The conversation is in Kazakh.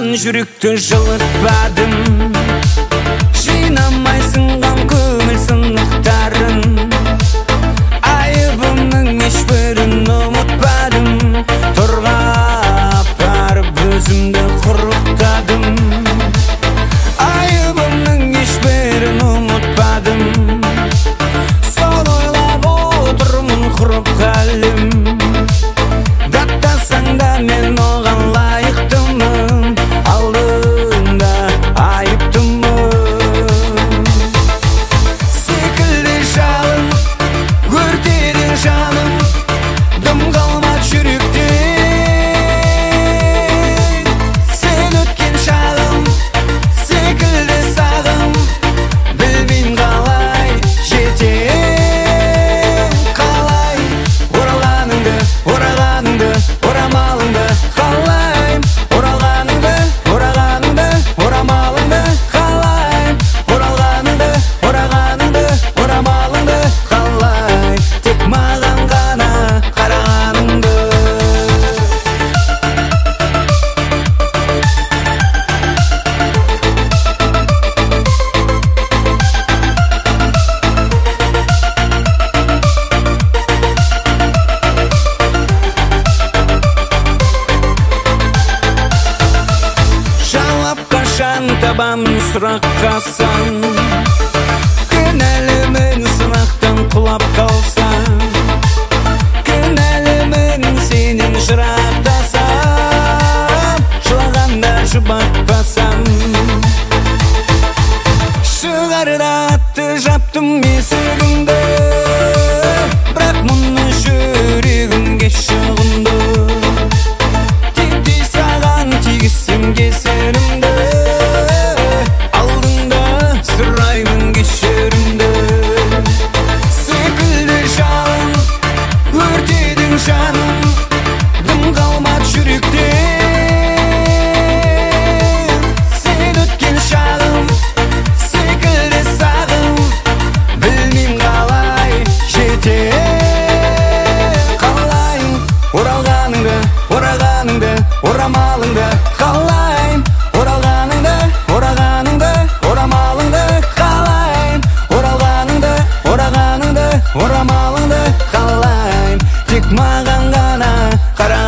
жүректі жылытпадым. Жинамайсың ғам көңіл сынықтарын, айыбымның ешбірін ұмытпадым. Тұрғап барып өзімді құрықтадым, айыбымның ешбірін ұмытпадым. Соны ойлап отырмын құрып қалым. Даттасаң да мен оған лайықтымын, алдыңда айыптымын. Секілді жалын өртеді жаным, дым қалмады жүректе. Сен өткен шағым секілді сағым, білмейм қалай жетем. Қалай оралғаныңды, орағаныңды, орамалыңды қалайм. Оралғаныңды, орағаныңды, орамалыңды қалайм. Оралғаныңды, орағаныңды, орамалыңды қалайм. Тек маған ғана қарағаныңды. Жауап қашан табамын сұраққа сан, кінәлімін сынақтан құлап қалсам. Кінәлімін сенен жырақтасам, жылағанда жұбатпасам. Шығарда атты жаптым есігіңді, бірақ мұны жүрегімге шығынды. Титтей саған тигізсем кесірімді, алдыңда сұраймын кешірімді. Секілді жалын өртедің жаным, дым қалмады жүректе. Сен өткен шағым секілді сағым, білмейм қалай жетем. Қалайм оралғаныңды, орағаныңды, орамалыңды қалайм. Оралғаныңды, орағаныңды, орамалыңды қалайм. Оралғаныңды, орағаныңды, орамалыңды қалайм. Тек маған ғана қара